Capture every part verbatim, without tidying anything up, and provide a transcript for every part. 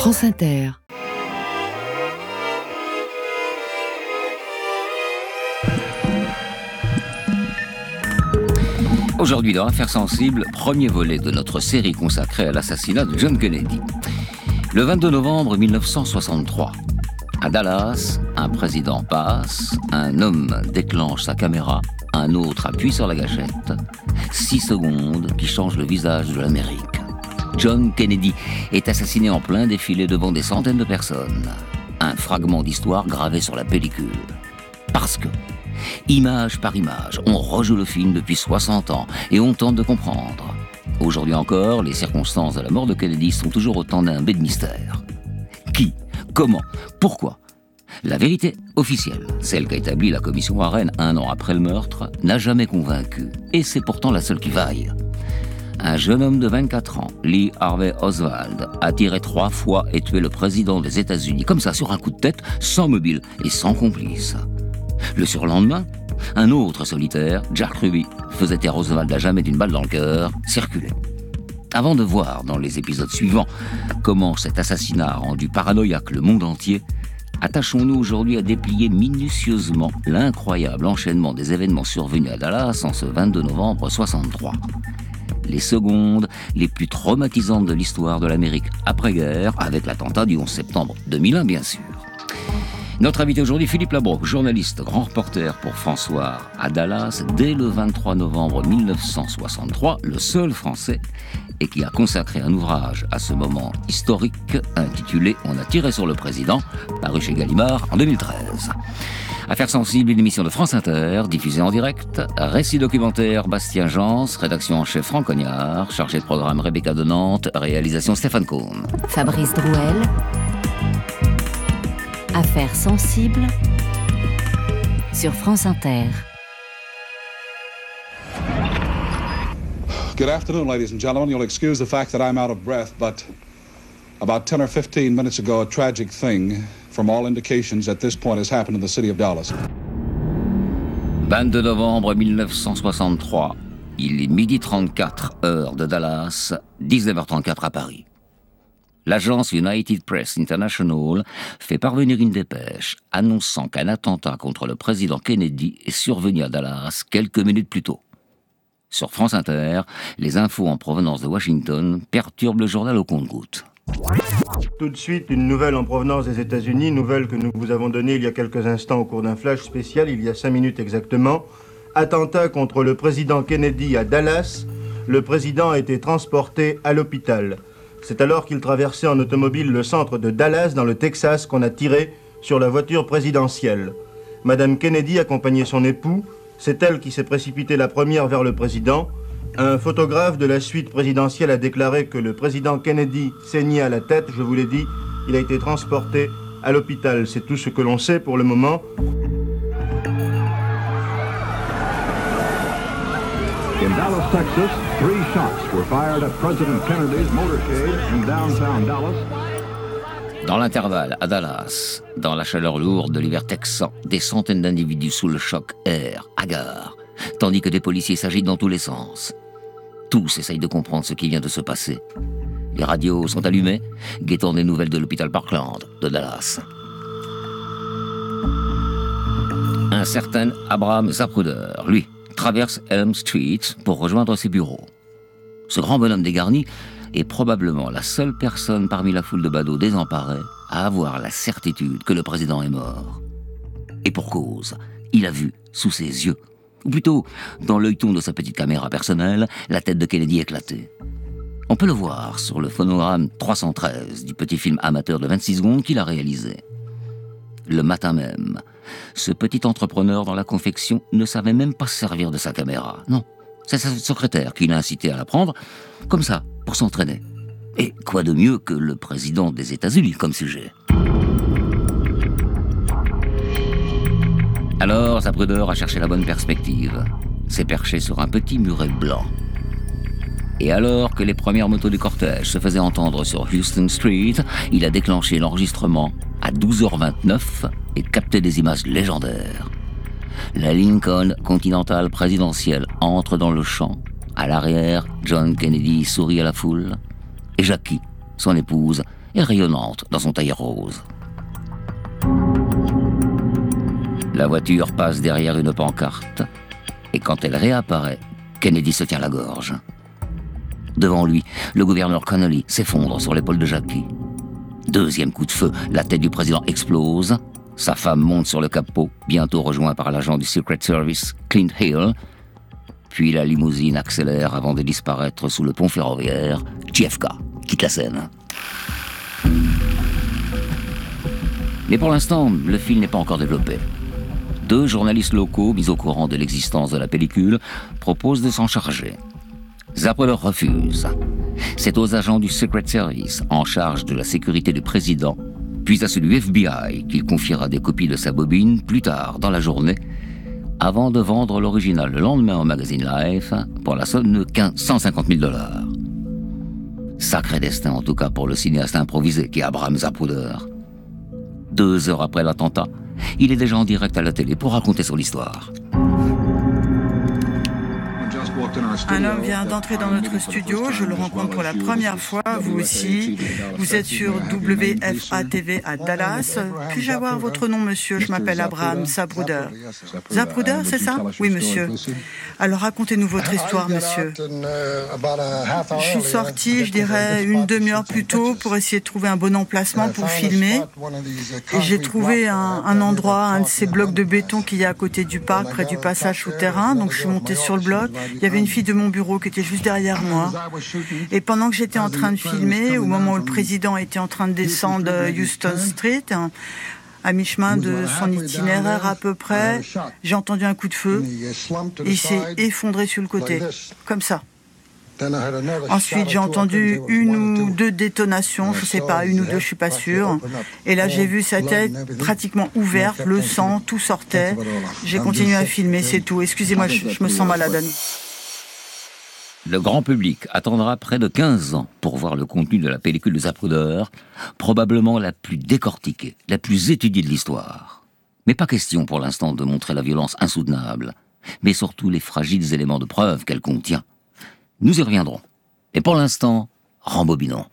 France Inter. Aujourd'hui dans Affaires sensibles, premier volet de notre série consacrée à l'assassinat de John Kennedy. Le vingt-deux novembre mille neuf cent soixante-trois, à Dallas, un président passe, un homme déclenche sa caméra, un autre appuie sur la gâchette. Six secondes qui changent le visage de l'Amérique. John Kennedy est assassiné en plein défilé devant des centaines de personnes. Un fragment d'histoire gravé sur la pellicule. Parce que, image par image, on rejoue le film depuis soixante ans et on tente de comprendre. Aujourd'hui encore, les circonstances de la mort de Kennedy sont toujours autant d'un de mystère. Qui ? Comment ? Pourquoi ? La vérité officielle, celle qu'a établie la commission Warren un an après le meurtre, n'a jamais convaincu. Et c'est pourtant la seule qui vaille. Un jeune homme de vingt-quatre ans, Lee Harvey Oswald, a tiré trois fois et tué le président des États-Unis, comme ça, sur un coup de tête, sans mobile et sans complice. Le surlendemain, un autre solitaire, Jack Ruby, faisait taire Oswald à jamais d'une balle dans le cœur, circulait. Avant de voir dans les épisodes suivants comment cet assassinat a rendu paranoïaque le monde entier, attachons-nous aujourd'hui à déplier minutieusement l'incroyable enchaînement des événements survenus à Dallas en ce vingt-deux novembre soixante-trois. Les secondes les plus traumatisantes de l'histoire de l'Amérique après-guerre, avec l'attentat du onze septembre deux mille un bien sûr. Notre invité aujourd'hui, Philippe Labroque, journaliste, grand reporter pour François à Dallas dès le vingt-trois novembre mille neuf cent soixante-trois, le seul Français, et qui a consacré un ouvrage à ce moment historique intitulé « On a tiré sur le président », paru chez Gallimard en deux mille treize. Affaires sensibles, une émission de France Inter, diffusée en direct, récit documentaire Bastien Jans, rédaction en chef Franck Cognard, chargé de programme Rebecca de Nantes, réalisation Stéphane Cohn. Fabrice Drouel. Affaires sensibles sur France Inter. Good afternoon, ladies and gentlemen. You'll excuse the fact that I'm out of breath, but about ten or fifteen minutes ago, a tragic thing, from all indications at this point, has happened in the city of Dallas. vingt-deux novembre mille neuf cent soixante-trois. Il est midi trente-quatre heure de Dallas, dix-neuf heures trente-quatre à Paris. L'agence United Press International fait parvenir une dépêche annonçant qu'un attentat contre le président Kennedy est survenu à Dallas quelques minutes plus tôt. Sur France Inter, les infos en provenance de Washington perturbent le journal au compte-gouttes. Tout de suite, une nouvelle en provenance des États-Unis, nouvelle que nous vous avons donnée il y a quelques instants au cours d'un flash spécial, il y a cinq minutes exactement. Attentat contre le président Kennedy à Dallas. Le président a été transporté à l'hôpital. C'est alors qu'il traversait en automobile le centre de Dallas, dans le Texas, qu'on a tiré sur la voiture présidentielle. Madame Kennedy accompagnait son époux. C'est elle qui s'est précipitée la première vers le président. Un photographe de la suite présidentielle a déclaré que le président Kennedy saignait à la tête. Je vous l'ai dit, il a été transporté à l'hôpital. C'est tout ce que l'on sait pour le moment. In Dallas, Texas, three shots were fired at President Kennedy's motorcade in downtown Dallas. Dans l'intervalle, à Dallas, dans la chaleur lourde de l'hiver texan, des centaines d'individus sous le choc errent, hagards, tandis que des policiers s'agitent dans tous les sens. Tous essayent de comprendre ce qui vient de se passer. Les radios sont allumées, guettant des nouvelles de l'hôpital Parkland de Dallas. Un certain Abraham Zapruder, lui, traverse Elm Street pour rejoindre ses bureaux. Ce grand bonhomme dégarni est probablement la seule personne parmi la foule de badauds désemparés à avoir la certitude que le président est mort. Et pour cause, il a vu, sous ses yeux, ou plutôt dans l'œilleton de sa petite caméra personnelle, la tête de Kennedy éclater. On peut le voir sur le phonogramme trois cent treize du petit film amateur de vingt-six secondes qu'il a réalisé. Le matin même, ce petit entrepreneur dans la confection ne savait même pas se servir de sa caméra. Non, c'est sa secrétaire qui l'a incité à la prendre, comme ça, pour s'entraîner. Et quoi de mieux que le président des États-Unis comme sujet ? Alors, Zapruder a cherché la bonne perspective. S'est perché sur un petit muret blanc. Et alors que les premières motos du cortège se faisaient entendre sur Houston Street, il a déclenché l'enregistrement à douze heures vingt-neuf et capté des images légendaires. La Lincoln Continental présidentielle entre dans le champ. À l'arrière, John Kennedy sourit à la foule. Et Jackie, son épouse, et rayonnante dans son tailleur rose. La voiture passe derrière une pancarte, et quand elle réapparaît, Kennedy se tient la gorge. Devant lui, le gouverneur Connolly s'effondre sur l'épaule de Jackie. Deuxième coup de feu, la tête du président explose. Sa femme monte sur le capot, bientôt rejoint par l'agent du Secret Service, Clint Hill. Puis la limousine accélère avant de disparaître sous le pont ferroviaire. J F K quitte la scène. Mais pour l'instant, le film n'est pas encore développé. Deux journalistes locaux, mis au courant de l'existence de la pellicule, proposent de s'en charger. Zapruder refuse. C'est aux agents du Secret Service, en charge de la sécurité du président, puis à ceux du F B I, qu'il confiera des copies de sa bobine plus tard dans la journée, avant de vendre l'original le lendemain au magazine Life pour la somme de cent cinquante mille dollars. Sacré destin en tout cas pour le cinéaste improvisé qui est Abraham Zapruder. Deux heures après l'attentat, il est déjà en direct à la télé pour raconter son histoire. Un homme vient d'entrer dans notre studio, je le rencontre pour la première fois, vous aussi. Vous êtes sur W F A T V à Dallas. Puis-je avoir votre nom, monsieur? Je m'appelle Abraham Zapruder. Zapruder, c'est ça? Oui, monsieur. Alors racontez-nous votre histoire, monsieur. Je suis sorti, je dirais, une demi-heure plus tôt pour essayer de trouver un bon emplacement pour filmer. Et j'ai trouvé un, un endroit, un de ces blocs de béton qu'il y a à côté du parc, près du passage souterrain. Donc je suis monté sur le bloc. Il y avait une fille de mon bureau qui était juste derrière moi. Et pendant que j'étais en train de filmer, au moment où le président était en train de descendre Houston Street, à mi-chemin de son itinéraire à peu près, j'ai entendu un coup de feu et il s'est effondré sur le côté, comme ça. Ensuite, j'ai entendu une ou deux détonations, je ne sais pas, une ou deux, je suis pas sûre. Et là, j'ai vu sa tête pratiquement ouverte, le sang, tout sortait. J'ai continué à filmer, c'est tout. Excusez-moi, je, je me sens malade. Le grand public attendra près de quinze ans pour voir le contenu de la pellicule de Zapruder, probablement la plus décortiquée, la plus étudiée de l'histoire. Mais pas question pour l'instant de montrer la violence insoutenable, mais surtout les fragiles éléments de preuve qu'elle contient. Nous y reviendrons. Et pour l'instant, rembobinons.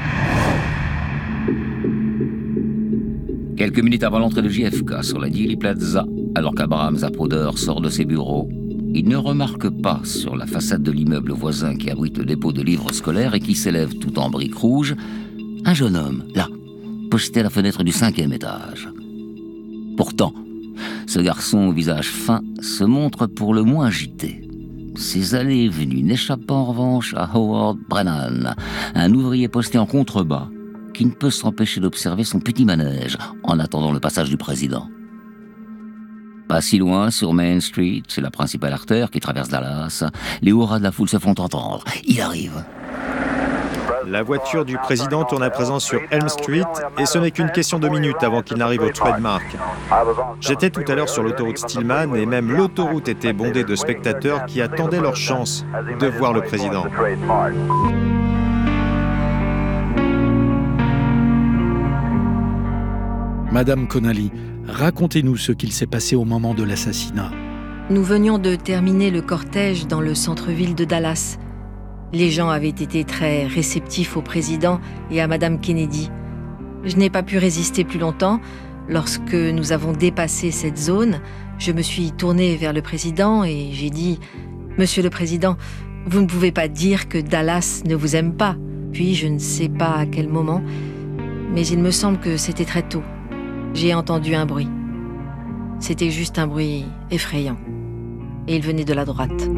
Quelques minutes avant l'entrée de J F K sur la Dealey Plaza, alors qu'Abraham Zapruder sort de ses bureaux, il ne remarque pas sur la façade de l'immeuble voisin qui abrite le dépôt de livres scolaires et qui s'élève tout en briques rouges, un jeune homme, là, posté à la fenêtre du cinquième étage. Pourtant, ce garçon au visage fin se montre pour le moins agité. Ses allées et venues n'échappent en revanche à Howard Brennan, un ouvrier posté en contrebas, qui ne peut s'empêcher d'observer son petit manège en attendant le passage du président. Pas si loin, sur Main Street, c'est la principale artère qui traverse Dallas, les hurrahs de la foule se font entendre. Il arrive. La voiture du président tourne à présent sur Elm Street et ce n'est qu'une question de minutes avant qu'il n'arrive au Trademark. J'étais tout à l'heure sur l'autoroute Stillman et même l'autoroute était bondée de spectateurs qui attendaient leur chance de voir le président. Madame Connolly, racontez-nous ce qu'il s'est passé au moment de l'assassinat. Nous venions de terminer le cortège dans le centre-ville de Dallas. Les gens avaient été très réceptifs au président et à Madame Kennedy. Je n'ai pas pu résister plus longtemps. Lorsque nous avons dépassé cette zone, je me suis tournée vers le président et j'ai dit « Monsieur le Président, vous ne pouvez pas dire que Dallas ne vous aime pas. » Puis je ne sais pas à quel moment, mais il me semble que c'était très tôt. J'ai entendu un bruit. C'était juste un bruit effrayant. Et il venait de la droite.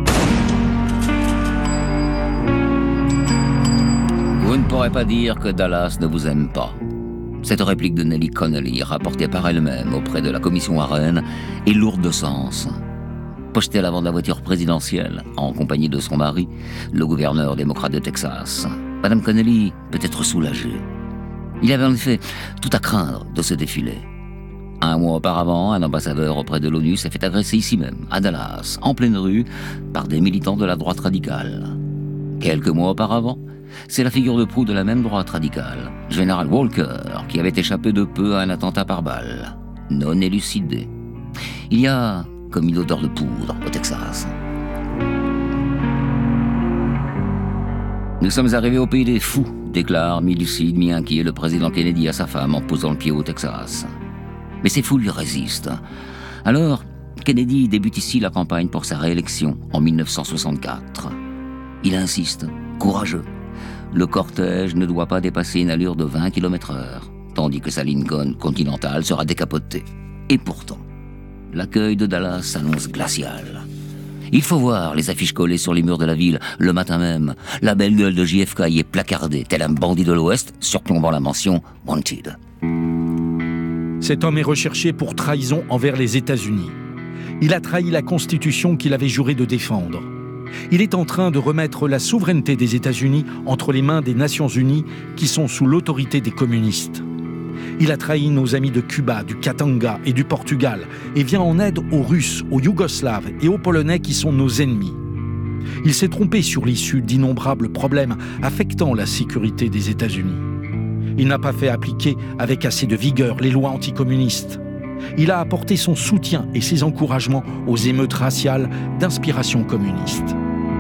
Vous ne pourrez pas dire que Dallas ne vous aime pas. Cette réplique de Nellie Connolly, rapportée par elle-même auprès de la commission Warren, est lourde de sens. Postée à l'avant de la voiture présidentielle, en compagnie de son mari, le gouverneur démocrate de Texas, Madame Connolly peut être soulagée. Il y avait en effet tout à craindre de ce défilé. Un mois auparavant, un ambassadeur auprès de l'ONU s'est fait agresser ici même, à Dallas, en pleine rue, par des militants de la droite radicale. Quelques mois auparavant, c'est la figure de proue de la même droite radicale, Général Walker, qui avait échappé de peu à un attentat par balle, non élucidé. Il y a comme une odeur de poudre au Texas. « Nous sommes arrivés au pays des fous », déclare mi-lucide, mi-inquiet le président Kennedy à sa femme en posant le pied au Texas. Mais ces foules lui résistent. Alors, Kennedy débute ici la campagne pour sa réélection en mille neuf cent soixante-quatre. Il insiste, courageux. Le cortège ne doit pas dépasser une allure de vingt kilomètres heure, tandis que sa Lincoln Continental sera décapotée. Et pourtant, l'accueil de Dallas s'annonce glacial. Il faut voir les affiches collées sur les murs de la ville le matin même. La belle gueule de J F K y est placardée, tel un bandit de l'Ouest, surplombant la mention « Wanted ». Cet homme est recherché pour trahison envers les États-Unis. Il a trahi la Constitution qu'il avait juré de défendre. Il est en train de remettre la souveraineté des États-Unis entre les mains des Nations Unies qui sont sous l'autorité des communistes. Il a trahi nos amis de Cuba, du Katanga et du Portugal et vient en aide aux Russes, aux Yougoslaves et aux Polonais qui sont nos ennemis. Il s'est trompé sur l'issue d'innombrables problèmes affectant la sécurité des États-Unis. Il n'a pas fait appliquer avec assez de vigueur les lois anticommunistes. Il a apporté son soutien et ses encouragements aux émeutes raciales d'inspiration communiste.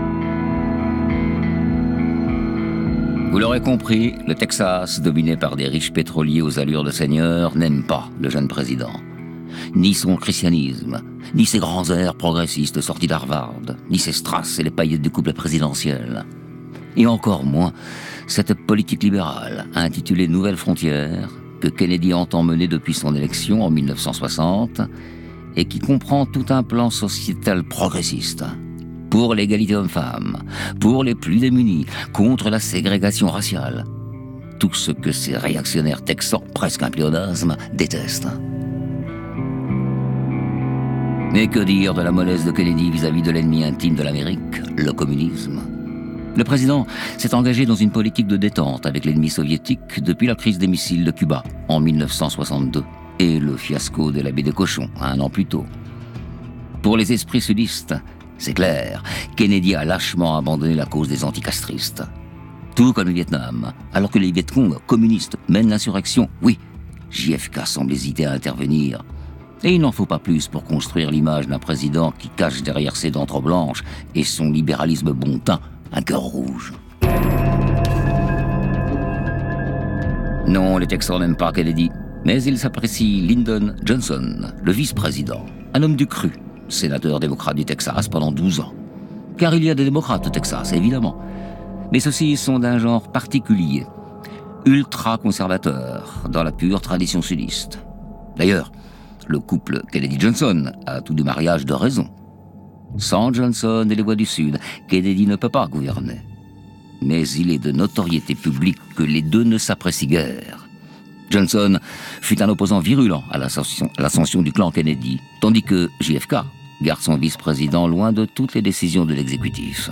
Vous l'aurez compris, le Texas, dominé par des riches pétroliers aux allures de seigneurs, n'aime pas le jeune président. Ni son christianisme, ni ses grands airs progressistes sortis d'Harvard, ni ses strass et les paillettes du couple présidentiel. Et encore moins cette politique libérale, intitulée Nouvelles Frontières, que Kennedy entend mener depuis son élection en mille neuf cent soixante, et qui comprend tout un plan sociétal progressiste. Pour l'égalité homme-femme, pour les plus démunis, contre la ségrégation raciale. Tout ce que ces réactionnaires texans, presque un pléonasme, détestent. Mais que dire de la mollesse de Kennedy vis-à-vis de l'ennemi intime de l'Amérique, le communisme ? Le président s'est engagé dans une politique de détente avec l'ennemi soviétique depuis la crise des missiles de Cuba en mille neuf cent soixante-deux et le fiasco de la baie des Cochons un an plus tôt. Pour les esprits sudistes, c'est clair, Kennedy a lâchement abandonné la cause des anticastristes. Tout comme le Vietnam, alors que les Viet Cong communistes mènent l'insurrection, oui, J F K semble hésiter à intervenir. Et il n'en faut pas plus pour construire l'image d'un président qui cache derrière ses dents trop blanches et son libéralisme bon teint un cœur rouge. Non, les Texans n'aiment pas Kennedy, mais ils s'apprécient Lyndon Johnson, le vice-président, un homme du cru, sénateur démocrate du Texas pendant douze ans. Car il y a des démocrates au Texas, évidemment. Mais ceux-ci sont d'un genre particulier, ultra-conservateur, dans la pure tradition sudiste. D'ailleurs, le couple Kennedy-Johnson a tout du mariage de raison. Sans Johnson et les voix du Sud, Kennedy ne peut pas gouverner. Mais il est de notoriété publique que les deux ne s'apprécient guère. Johnson fut un opposant virulent à l'ascension, à l'ascension du clan Kennedy, tandis que J F K garde son vice-président loin de toutes les décisions de l'exécutif.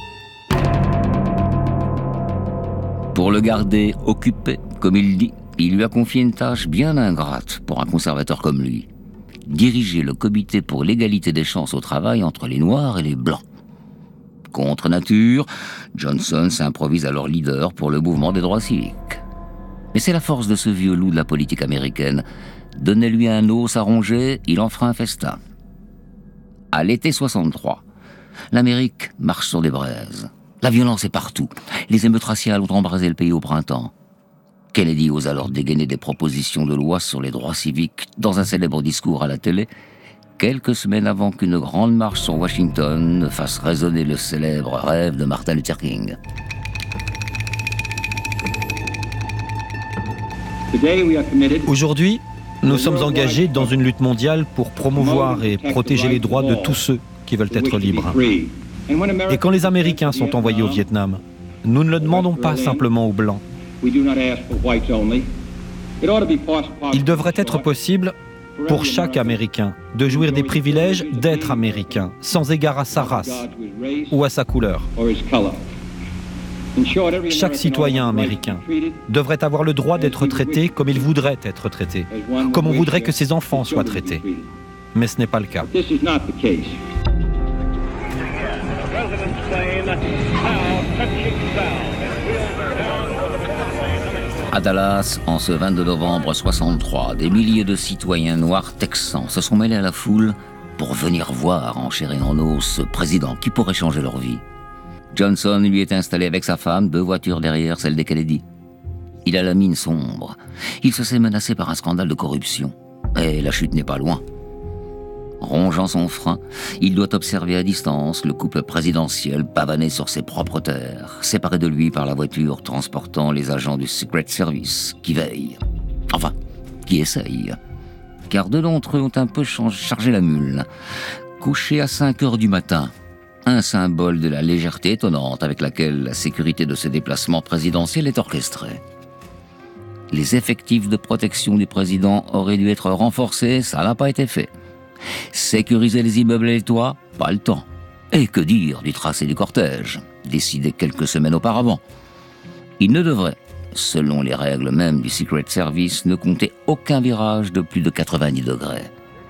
Pour le garder occupé, comme il dit, il lui a confié une tâche bien ingrate pour un conservateur comme lui. Diriger le comité pour l'égalité des chances au travail entre les Noirs et les Blancs. Contre nature, Johnson s'improvise alors leader pour le mouvement des droits civiques. Mais c'est la force de ce vieux loup de la politique américaine. Donnez-lui un os à ronger, il en fera un festin. À l'été soixante-trois, l'Amérique marche sur des braises. La violence est partout. Les émeutes raciales ont embrasé le pays au printemps. Kennedy ose alors dégainer des propositions de loi sur les droits civiques dans un célèbre discours à la télé, quelques semaines avant qu'une grande marche sur Washington ne fasse résonner le célèbre rêve de Martin Luther King. Aujourd'hui, nous sommes engagés dans une lutte mondiale pour promouvoir et protéger les droits de tous ceux qui veulent être libres. Et quand les Américains sont envoyés au Vietnam, nous ne le demandons pas simplement aux Blancs. Il devrait être possible pour chaque Américain de jouir des privilèges d'être Américain, sans égard à sa race ou à sa couleur. Chaque citoyen américain devrait avoir le droit d'être traité comme il voudrait être traité, comme on voudrait que ses enfants soient traités. Mais ce n'est pas le cas. À Dallas, en ce vingt-deux novembre soixante-trois, des milliers de citoyens noirs texans se sont mêlés à la foule pour venir voir en chair et en os ce président qui pourrait changer leur vie. Johnson lui est installé avec sa femme, deux voitures derrière, celle des Kennedy. Il a la mine sombre. Il se sait menacé par un scandale de corruption. Et la chute n'est pas loin. Rongeant son frein, il doit observer à distance le couple présidentiel pavané sur ses propres terres, séparé de lui par la voiture transportant les agents du Secret Service, qui veillent. Enfin, qui essayent. Car deux d'entre eux ont un peu chargé la mule. Couché à cinq heures du matin, un symbole de la légèreté étonnante avec laquelle la sécurité de ce déplacement présidentiel est orchestrée. Les effectifs de protection du président auraient dû être renforcés, ça n'a pas été fait. Sécuriser les immeubles et les toits, pas le temps. Et que dire du tracé du cortège, décidé quelques semaines auparavant. Il ne devrait, selon les règles même du Secret Service, ne compter aucun virage de plus de quatre-vingt-dix degrés.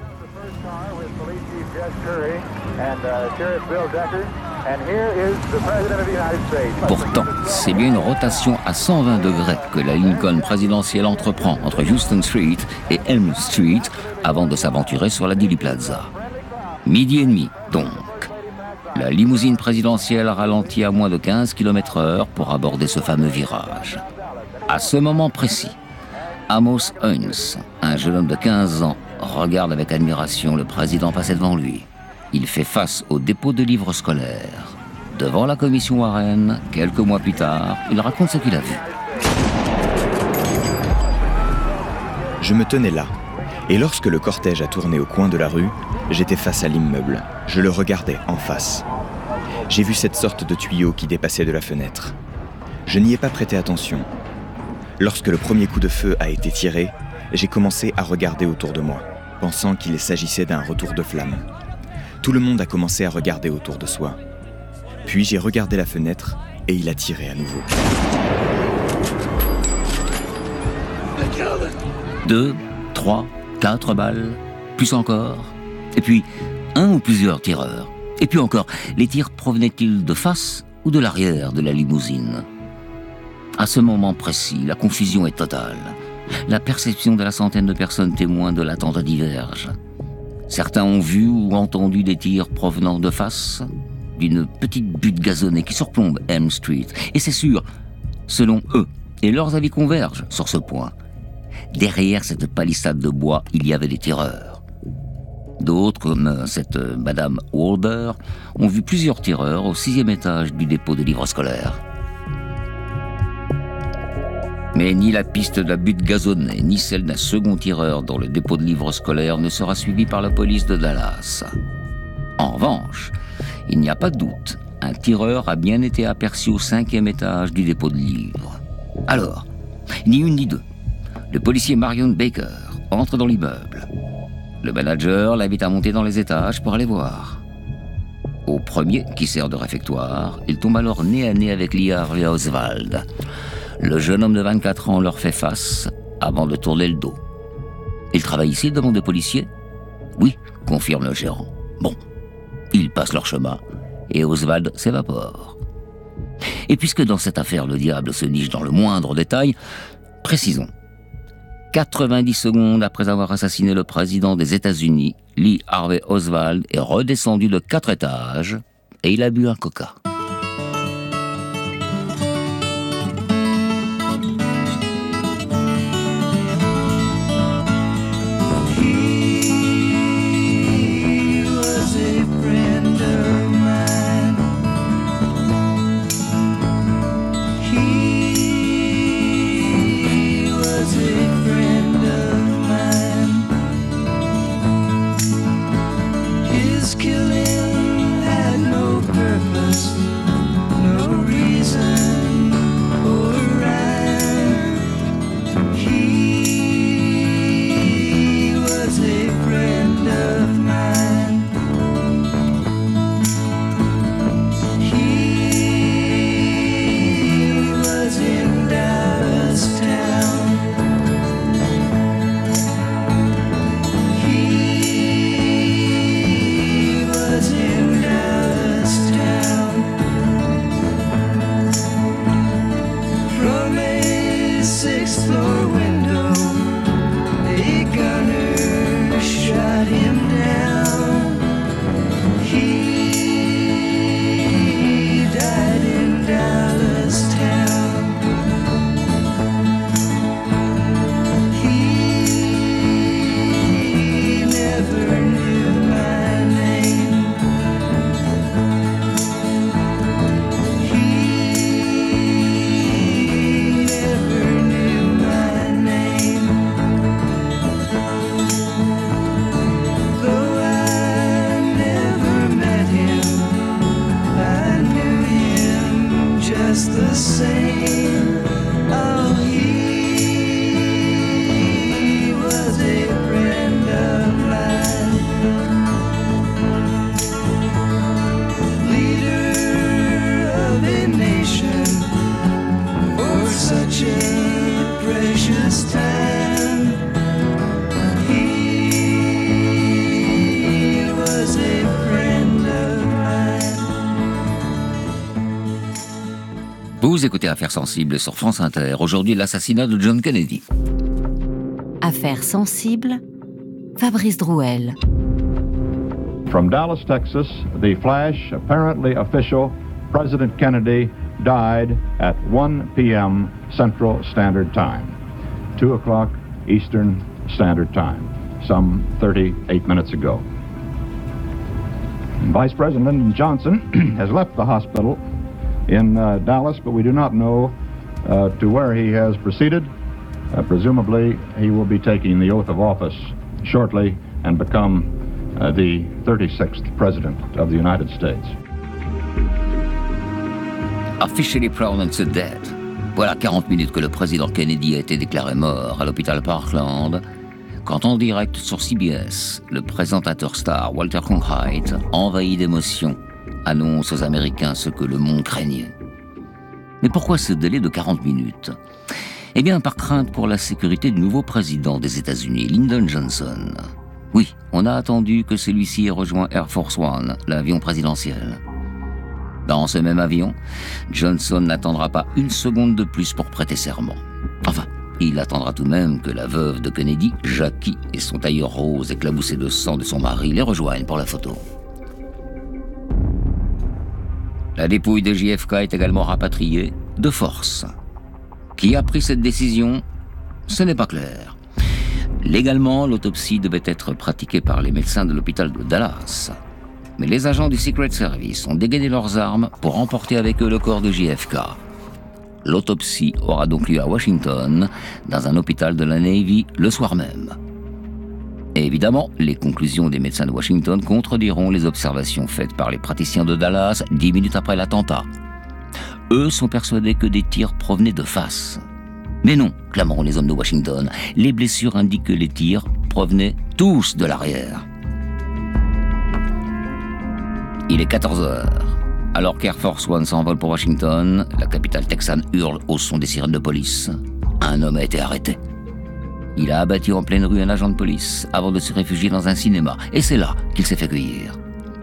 Pourtant, c'est bien une rotation à cent vingt degrés que la Lincoln présidentielle entreprend entre Houston Street et Elm Street avant de s'aventurer sur la Dealey Plaza. Midi et demi, donc. La limousine présidentielle ralentit à moins de quinze kilomètres heure pour aborder ce fameux virage. À ce moment précis, Amos Heinz, un jeune homme de quinze ans, regarde avec admiration le président passer devant lui. Il fait face au dépôt de livres scolaires. Devant la commission Warren, quelques mois plus tard, il raconte ce qu'il a vu. Je me tenais là, et lorsque le cortège a tourné au coin de la rue, j'étais face à l'immeuble. Je le regardais en face. J'ai vu cette sorte de tuyau qui dépassait de la fenêtre. Je n'y ai pas prêté attention. Lorsque le premier coup de feu a été tiré, j'ai commencé à regarder autour de moi, pensant qu'il s'agissait d'un retour de flamme. Tout le monde a commencé à regarder autour de soi. Puis j'ai regardé la fenêtre et il a tiré à nouveau. Deux, trois, quatre balles, plus encore. Et puis, un ou plusieurs tireurs. Et puis encore, les tirs provenaient-ils de face ou de l'arrière de la limousine? À ce moment précis, la confusion est totale. La perception de la centaine de personnes témoins de l'attentat diverge. Certains ont vu ou entendu des tirs provenant de face, d'une petite butte gazonnée qui surplombe Elm Street. Et c'est sûr, selon eux, et leurs avis convergent sur ce point, derrière cette palissade de bois, il y avait des tireurs. D'autres, comme cette Madame Walder, ont vu plusieurs tireurs au sixième étage du dépôt de livres scolaires. Mais ni la piste de la butte gazonnée, ni celle d'un second tireur dans le dépôt de livres scolaires ne sera suivie par la police de Dallas. En revanche, il n'y a pas de doute, un tireur a bien été aperçu au cinquième étage du dépôt de livres. Alors, ni une ni deux, le policier Marion Baker entre dans l'immeuble. Le manager l'invite à monter dans les étages pour aller voir. Au premier, qui sert de réfectoire, il tombe alors nez à nez avec Lee Harvey Oswald. Le jeune homme de vingt-quatre ans leur fait face avant de tourner le dos. « Il travaille ici, demande le policier ?»« Oui, confirme le gérant. » Bon, ils passent leur chemin et Oswald s'évapore. Et puisque dans cette affaire le diable se niche dans le moindre détail, précisons. quatre-vingt-dix secondes après avoir assassiné le président des États-Unis, Lee Harvey Oswald est redescendu de quatre étages et il a bu un coca. Killing had no purpose. Vous écoutez Affaires sensibles sur France Inter. Aujourd'hui, l'assassinat de John Kennedy. Affaires sensibles, Fabrice Drouel. From Dallas, Texas, the flash, apparently official, President Kennedy died at one p.m. Central Standard Time, two o'clock Eastern Standard Time, some thirty-eight minutes ago. Vice President Johnson has left the hospital in uh, Dallas, but we do not know uh, to where he has proceeded. Uh, presumably, he will be taking the oath of office shortly and become uh, the thirty-sixth President of the United States. Officially pronounced dead. Voilà quarante minutes que le président Kennedy a été déclaré mort à l'hôpital Parkland, quand en direct sur C B S, le présentateur star Walter Cronkite, envahi d'émotion, annonce aux Américains ce que le monde craignait. Mais pourquoi ce délai de quarante minutes ? Eh bien, par crainte pour la sécurité du nouveau président des États-Unis, Lyndon Johnson. Oui, on a attendu que celui-ci ait rejoint Air Force One, l'avion présidentiel. Dans ce même avion, Johnson n'attendra pas une seconde de plus pour prêter serment. Enfin, il attendra tout de même que la veuve de Kennedy, Jackie, et son tailleur rose éclaboussé de sang de son mari les rejoignent pour la photo. La dépouille de J F K est également rapatriée de force. Qui a pris cette décision ? Ce n'est pas clair. Légalement, l'autopsie devait être pratiquée par les médecins de l'hôpital de Dallas. Mais les agents du Secret Service ont dégainé leurs armes pour emporter avec eux le corps de J F K. L'autopsie aura donc lieu à Washington, dans un hôpital de la Navy, le soir même. Et évidemment, les conclusions des médecins de Washington contrediront les observations faites par les praticiens de Dallas dix minutes après l'attentat. Eux sont persuadés que des tirs provenaient de face. Mais non, clameront les hommes de Washington, les blessures indiquent que les tirs provenaient tous de l'arrière. Il est quatorze heures. Alors qu'Air Force One s'envole pour Washington, la capitale texane hurle au son des sirènes de police. Un homme a été arrêté. Il a abattu en pleine rue un agent de police avant de se réfugier dans un cinéma. Et c'est là qu'il s'est fait cueillir.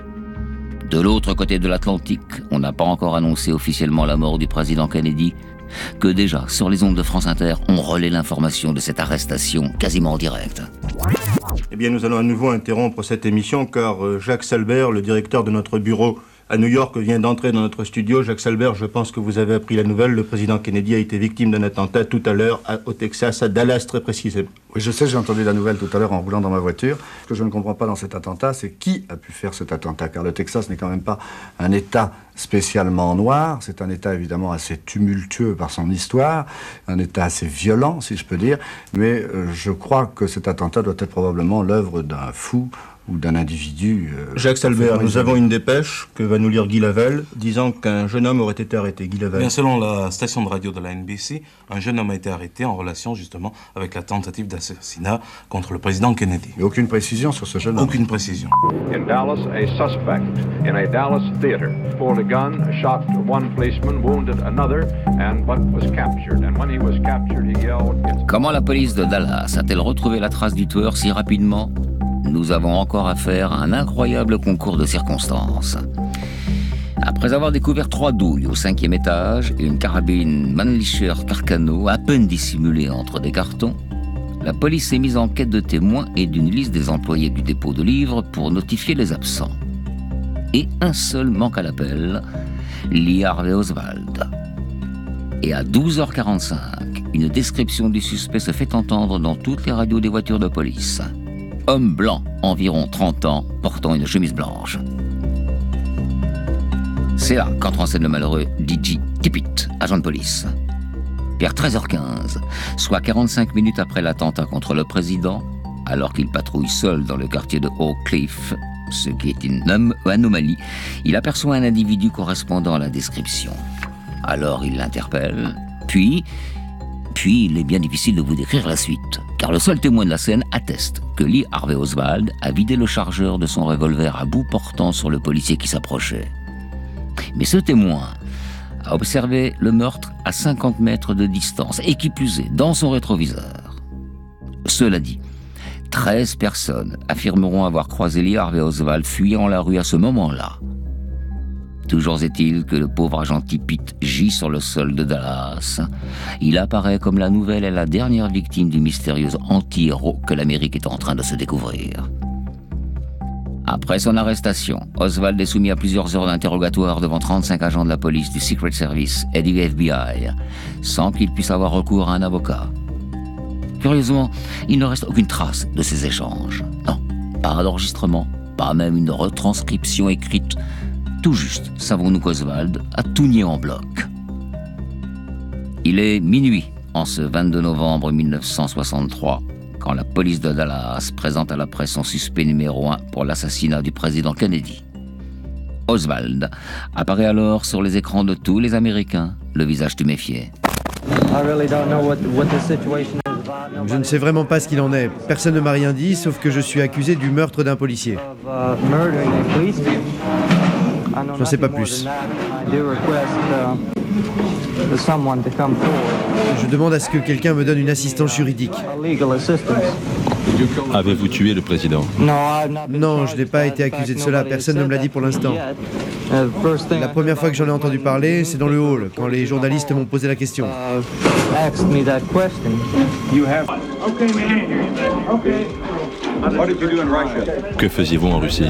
De l'autre côté de l'Atlantique, on n'a pas encore annoncé officiellement la mort du président Kennedy, que déjà, sur les ondes de France Inter, on relaie l'information de cette arrestation quasiment en direct. Eh bien, nous allons à nouveau interrompre cette émission car Jacques Salbert, le directeur de notre bureau à New York, vient d'entrer dans notre studio. Jacques Salbert, je pense que vous avez appris la nouvelle. Le président Kennedy a été victime d'un attentat tout à l'heure à, au Texas, à Dallas très précisément. Oui, je sais, j'ai entendu la nouvelle tout à l'heure en roulant dans ma voiture. Ce que je ne comprends pas dans cet attentat, c'est qui a pu faire cet attentat. Car le Texas n'est quand même pas un État spécialement noir. C'est un État évidemment assez tumultueux par son histoire, un État assez violent, si je peux dire. Mais euh, je crois que cet attentat doit être probablement l'œuvre d'un fou ou d'un individu... Euh, Jacques Salbert, nous avons une dépêche que va nous lire Guy Lavelle, disant qu'un jeune homme aurait été arrêté. Guy Lavelle. Bien, selon la station de radio de la N B C, un jeune homme a été arrêté en relation justement avec la tentative d'assassinat contre le président Kennedy. Et aucune précision sur ce jeune homme. Aucune précision. In Dallas, a suspect in a Dallas theater pulled a gun, shot one policeman, wounded another, and but was captured. And when he was captured, he yelled... Comment la police de Dallas a-t-elle retrouvé la trace du tueur si rapidement ? Nous avons encore affaire à un incroyable concours de circonstances. Après avoir découvert trois douilles au cinquième étage et une carabine Mannlicher Carcano à peine dissimulée entre des cartons, la police s'est mise en quête de témoins et d'une liste des employés du dépôt de livres pour notifier les absents. Et un seul manque à l'appel, Lee Harvey Oswald. Et à douze heures quarante-cinq, une description du suspect se fait entendre dans toutes les radios des voitures de police. Homme blanc, environ trente ans, portant une chemise blanche. C'est là qu'entre en scène le malheureux D J Tippit, agent de police. Vers treize heures quinze, soit quarante-cinq minutes après l'attentat contre le président, alors qu'il patrouille seul dans le quartier de Oak Cliff, ce qui est une anom- anomalie, il aperçoit un individu correspondant à la description. Alors il l'interpelle, puis... Puis, il est bien difficile de vous décrire la suite, car le seul témoin de la scène atteste que Lee Harvey Oswald a vidé le chargeur de son revolver à bout portant sur le policier qui s'approchait. Mais ce témoin a observé le meurtre à cinquante mètres de distance, et qui plus est, dans son rétroviseur. Cela dit, treize personnes affirmeront avoir croisé Lee Harvey Oswald fuyant la rue à ce moment-là. Toujours est-il que le pauvre agent Tippit gît sur le sol de Dallas. Il apparaît comme la nouvelle et la dernière victime du mystérieux anti-héros que l'Amérique est en train de se découvrir. Après son arrestation, Oswald est soumis à plusieurs heures d'interrogatoire devant trente-cinq agents de la police, du Secret Service et du F B I, sans qu'il puisse avoir recours à un avocat. Curieusement, il ne reste aucune trace de ces échanges. Non, pas d'enregistrement, pas même une retranscription écrite. Tout juste, savons-nous qu'Oswald a tout nié en bloc. Il est minuit en ce vingt-deux novembre mille neuf cent soixante-trois, quand la police de Dallas présente à la presse son suspect numéro un pour l'assassinat du président Kennedy. Oswald apparaît alors sur les écrans de tous les Américains, le visage tuméfié. Je ne sais vraiment pas ce qu'il en est. Personne ne m'a rien dit, sauf que je suis accusé du meurtre d'un policier. Je n'en sais pas plus. Je demande à ce que quelqu'un me donne une assistance juridique. Avez-vous tué le président? Non, je n'ai pas été accusé de cela. Personne ne me l'a dit pour l'instant. La première fois que j'en ai entendu parler, c'est dans le hall, quand les journalistes m'ont posé la question. Que faisiez-vous en Russie?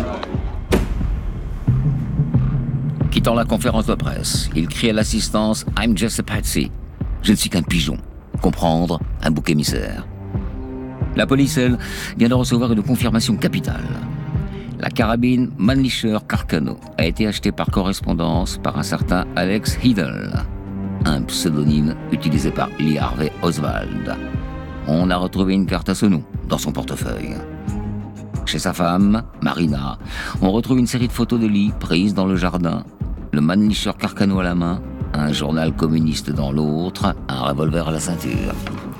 Quittant la conférence de presse, il crie à l'assistance « I'm just a patsy ». Je ne suis qu'un pigeon. Comprendre, un bouc émissaire. La police, elle, vient de recevoir une confirmation capitale. La carabine Mannlicher Carcano a été achetée par correspondance par un certain Alex Heidel, un pseudonyme utilisé par Lee Harvey Oswald. On a retrouvé une carte à ce nom dans son portefeuille. Chez sa femme, Marina, on retrouve une série de photos de Lee prises dans le jardin, le Mannlicher Carcano à la main, un journal communiste dans l'autre, un revolver à la ceinture.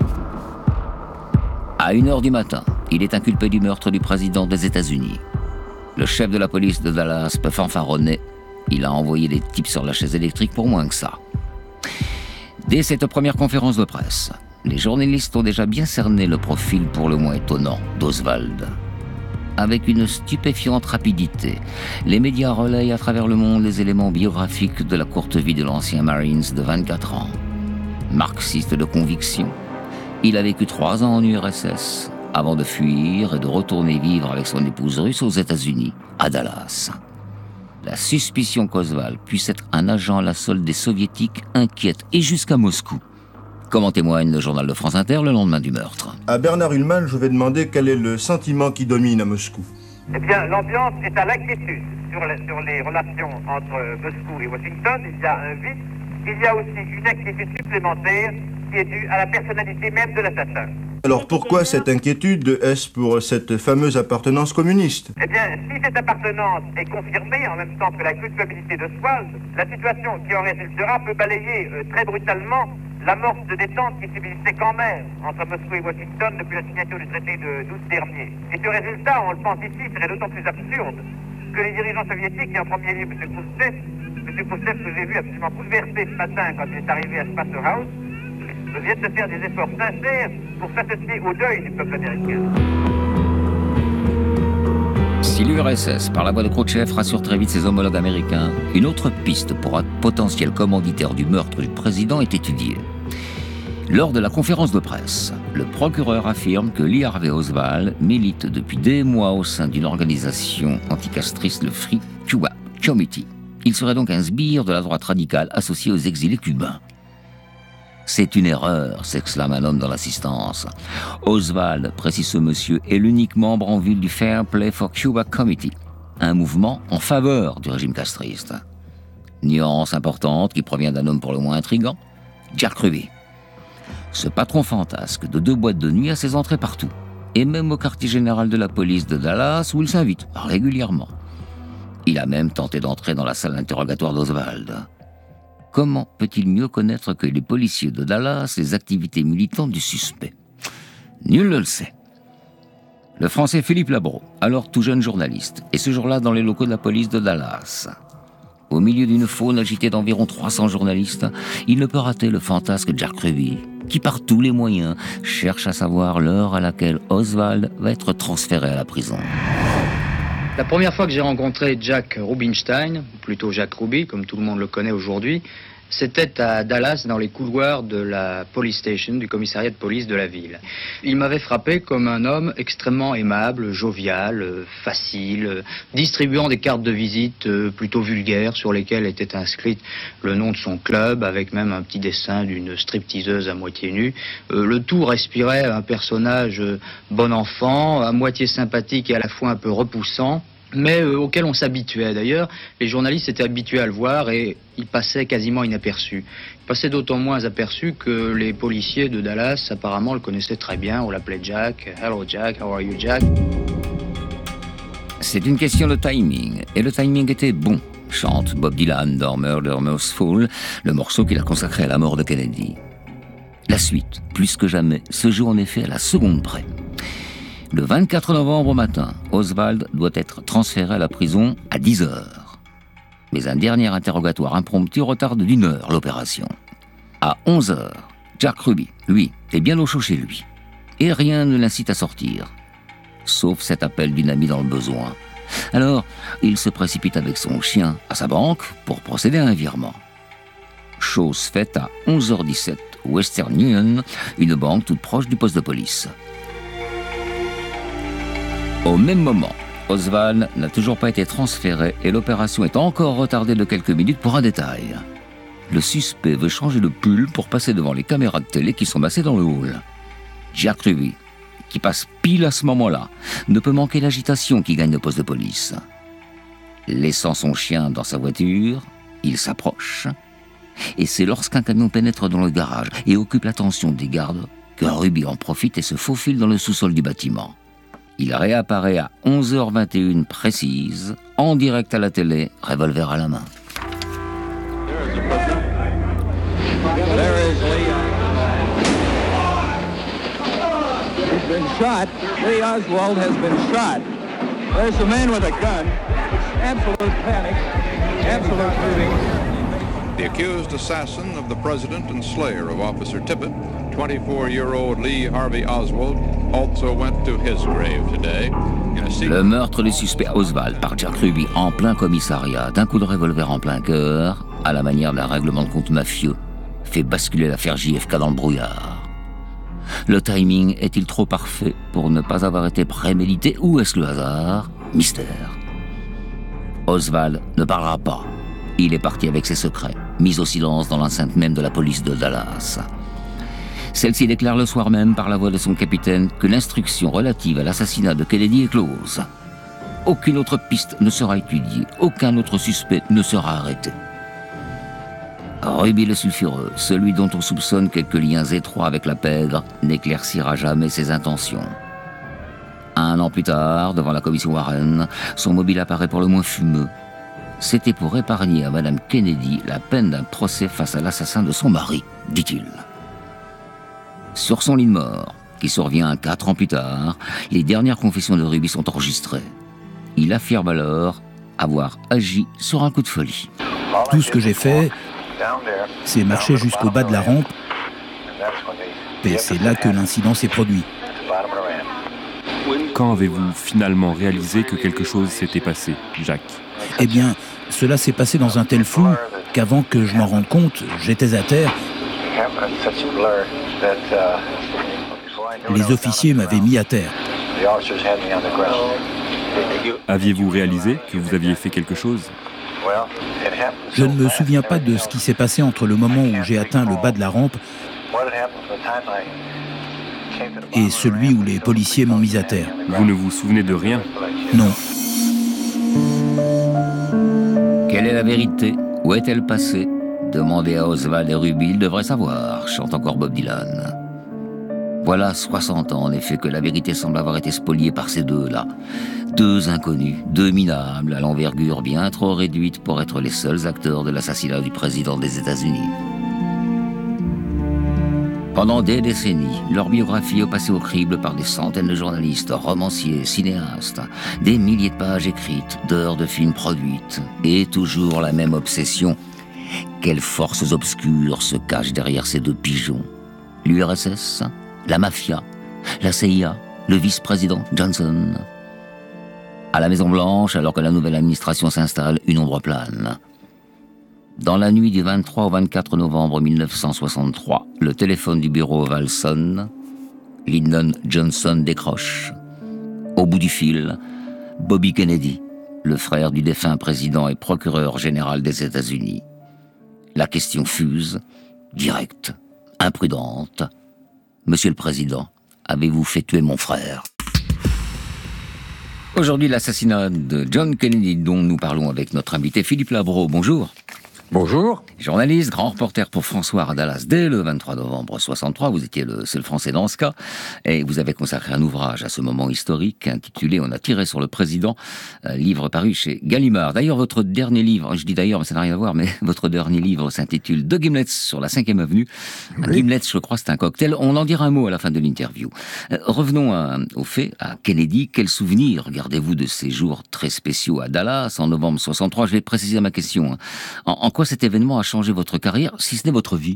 À une heure du matin, il est inculpé du meurtre du président des États-Unis. Le chef de la police de Dallas peut fanfaronner. Il a envoyé des types sur la chaise électrique pour moins que ça. Dès cette première conférence de presse, les journalistes ont déjà bien cerné le profil pour le moins étonnant d'Oswald. Avec une stupéfiante rapidité, les médias relayent à travers le monde les éléments biographiques de la courte vie de l'ancien Marines de vingt-quatre ans. Marxiste de conviction, il a vécu trois ans en U R S S avant de fuir et de retourner vivre avec son épouse russe aux États-Unis, à Dallas. La suspicion qu'Oswald puisse être un agent à la solde des soviétiques inquiète, et jusqu'à Moscou. Comme en témoigne le journal de France Inter le lendemain du meurtre. À Bernard Ullmann, je vais demander quel est le sentiment qui domine à Moscou. Eh bien, l'ambiance est à l'inquiétude sur les, sur les relations entre Moscou et Washington. Il y a un vide. Il y a aussi une inquiétude supplémentaire qui est due à la personnalité même de l'assassin. Alors pourquoi cette inquiétude? Est-ce pour cette fameuse appartenance communiste? Eh bien, si cette appartenance est confirmée en même temps que la culpabilité d'Oswald, la situation qui en résultera peut balayer euh, très brutalement l'amorce de détente qui subsistait quand même entre Moscou et Washington depuis la signature du traité d'août dernier. Et ce résultat, on le pense ici, serait d'autant plus absurde que les dirigeants soviétiques, et en premier lieu M. Khrouchtchev, M. Khrouchtchev que j'ai vu absolument bouleversé ce matin quand il est arrivé à Spatzer House, viennent de faire des efforts sincères pour s'associer au deuil du peuple américain. Si l'U R S S, par la voix de Khrouchtchev, rassure très vite ses homologues américains, une autre piste pour un potentiel commanditaire du meurtre du président est étudiée. Lors de la conférence de presse, le procureur affirme que Lee Harvey Oswald milite depuis des mois au sein d'une organisation anticastriste, le Free Cuba Committee. Il serait donc un sbire de la droite radicale associé aux exilés cubains. C'est une erreur, s'exclame un homme dans l'assistance. Oswald, précise ce monsieur, est l'unique membre en ville du Fair Play for Cuba Committee, un mouvement en faveur du régime castriste. Nuance importante qui provient d'un homme pour le moins intrigant, Jack Ruby. Ce patron fantasque de deux boîtes de nuit a ses entrées partout, et même au quartier général de la police de Dallas où il s'invite régulièrement. Il a même tenté d'entrer dans la salle d'interrogatoire d'Oswald. Comment peut-il mieux connaître que les policiers de Dallas les activités militantes du suspect? Nul ne le sait. Le Français Philippe Labro, alors tout jeune journaliste, est ce jour-là dans les locaux de la police de Dallas. Au milieu d'une faune agitée d'environ trois cents journalistes, il ne peut rater le fantasque Jack Ruby, qui par tous les moyens cherche à savoir l'heure à laquelle Oswald va être transféré à la prison. La première fois que j'ai rencontré Jack Rubinstein, ou plutôt Jack Ruby, comme tout le monde le connaît aujourd'hui, c'était à Dallas, dans les couloirs de la police station, du commissariat de police de la ville. Il m'avait frappé comme un homme extrêmement aimable, jovial, facile, distribuant des cartes de visite plutôt vulgaires sur lesquelles était inscrit le nom de son club, avec même un petit dessin d'une stripteaseuse à moitié nue. Le tout respirait un personnage bon enfant, à moitié sympathique et à la fois un peu repoussant, mais euh, auquel on s'habituait. D'ailleurs, les journalistes étaient habitués à le voir et il passait quasiment inaperçu. Il passait d'autant moins aperçu que les policiers de Dallas, apparemment, le connaissaient très bien. On l'appelait Jack. Hello Jack, how are you Jack? C'est une question de timing, et le timing était bon, chante Bob Dylan dans Murder Most Fool, le morceau qu'il a consacré à la mort de Kennedy. La suite, plus que jamais, se joue en effet à la seconde près. Le vingt-quatre novembre au matin, Oswald doit être transféré à la prison à dix heures. Mais un dernier interrogatoire impromptu retarde d'une heure l'opération. À onze heures, Jack Ruby, lui, est bien au chaud chez lui. Et rien ne l'incite à sortir. Sauf cet appel d'une amie dans le besoin. Alors, il se précipite avec son chien à sa banque pour procéder à un virement. Chose faite à onze heures dix-sept, Western Union, une banque toute proche du poste de police. Au même moment, Oswald n'a toujours pas été transféré et l'opération est encore retardée de quelques minutes pour un détail. Le suspect veut changer de pull pour passer devant les caméras de télé qui sont massées dans le hall. Jack Ruby, qui passe pile à ce moment-là, ne peut manquer l'agitation qui gagne le poste de police. Laissant son chien dans sa voiture, il s'approche. Et c'est lorsqu'un camion pénètre dans le garage et occupe l'attention des gardes que Ruby en profite et se faufile dans le sous-sol du bâtiment. Il réapparaît à onze heures vingt et une précise, en direct à la télé, revolver à la main. He's been shot. Lee Oswald has been shot. There's a man with a gun. Absolute panic. Absolute shooting. The accused assassin of the president and slayer of Officer Tippit, twenty-four-year-old Lee Harvey Oswald, also went to his grave today. Le meurtre du suspect Oswald par Jack Ruby en plein commissariat, d'un coup de revolver en plein cœur, à la manière d'un règlement de compte mafieux, fait basculer l'affaire J F K dans le brouillard. Le timing est-il trop parfait pour ne pas avoir été prémédité ou est-ce le hasard? Mystère. Oswald ne parlera pas. Il est parti avec ses secrets, mis au silence dans l'enceinte même de la police de Dallas. Celle-ci déclare le soir même par la voix de son capitaine que l'instruction relative à l'assassinat de Kennedy est close. Aucune autre piste ne sera étudiée, aucun autre suspect ne sera arrêté. Ruby le sulfureux, celui dont on soupçonne quelques liens étroits avec la pègre, n'éclaircira jamais ses intentions. Un an plus tard, devant la commission Warren, son mobile apparaît pour le moins fumeux. C'était pour épargner à Madame Kennedy la peine d'un procès face à l'assassin de son mari, dit-il. Sur son lit de mort, qui survient quatre ans plus tard, les dernières confessions de Ruby sont enregistrées. Il affirme alors avoir agi sur un coup de folie. Tout ce que j'ai fait, c'est marcher jusqu'au bas de la rampe, et c'est là que l'incident s'est produit. Quand avez-vous finalement réalisé que quelque chose s'était passé, Jack ? Eh bien, cela s'est passé dans un tel flou qu'avant que je m'en rende compte, j'étais à terre. Les officiers m'avaient mis à terre. Aviez-vous réalisé que vous aviez fait quelque chose ? Je ne me souviens pas de ce qui s'est passé entre le moment où j'ai atteint le bas de la rampe et celui où les policiers m'ont mis à terre. Vous ne vous souvenez de rien ? Non. Quelle est la vérité? Où est-elle passée? Demandez à Oswald et Ruby, il devrait savoir, chante encore Bob Dylan. Voilà soixante ans, en effet, que la vérité semble avoir été spoliée par ces deux-là. Deux inconnus, deux minables, à l'envergure bien trop réduite pour être les seuls acteurs de l'assassinat du président des États-Unis. Pendant des décennies, leur biographie est passée au crible par des centaines de journalistes, romanciers, cinéastes, des milliers de pages écrites, d'heures de films produites, et toujours la même obsession. Quelles forces obscures se cachent derrière ces deux pigeons? L'U R S S, la mafia, la C I A, le vice-président Johnson. À la Maison-Blanche, alors que la nouvelle administration s'installe, une ombre plane. Dans la nuit du vingt-trois au vingt-quatre novembre mille neuf cent soixante-trois, le téléphone du bureau ovale sonne. Lyndon Johnson décroche. Au bout du fil, Bobby Kennedy, le frère du défunt président et procureur général des États-Unis. La question fuse, directe, imprudente. Monsieur le Président, avez-vous fait tuer mon frère ? Aujourd'hui, l'assassinat de John Kennedy, dont nous parlons avec notre invité Philippe Labro. Bonjour. Bonjour. Journaliste, grand reporter pour François à Dallas dès le vingt-trois novembre soixante-trois. Vous étiez le seul Français dans ce cas. Et vous avez consacré un ouvrage à ce moment historique intitulé « On a tiré sur le président », livre paru chez Gallimard. D'ailleurs, votre dernier livre, je dis d'ailleurs, mais ça n'a rien à voir, mais votre dernier livre s'intitule « Deux Gimlets sur la cinquième avenue ». Un gimlet, je crois, c'est un cocktail. On en dira un mot à la fin de l'interview. Euh, revenons à, au fait, à Kennedy. Quel souvenir gardez-vous de ces jours très spéciaux à Dallas en novembre soixante-trois ? Je vais préciser ma question. En, en quoi cet événement a changé votre carrière, si ce n'est votre vie ?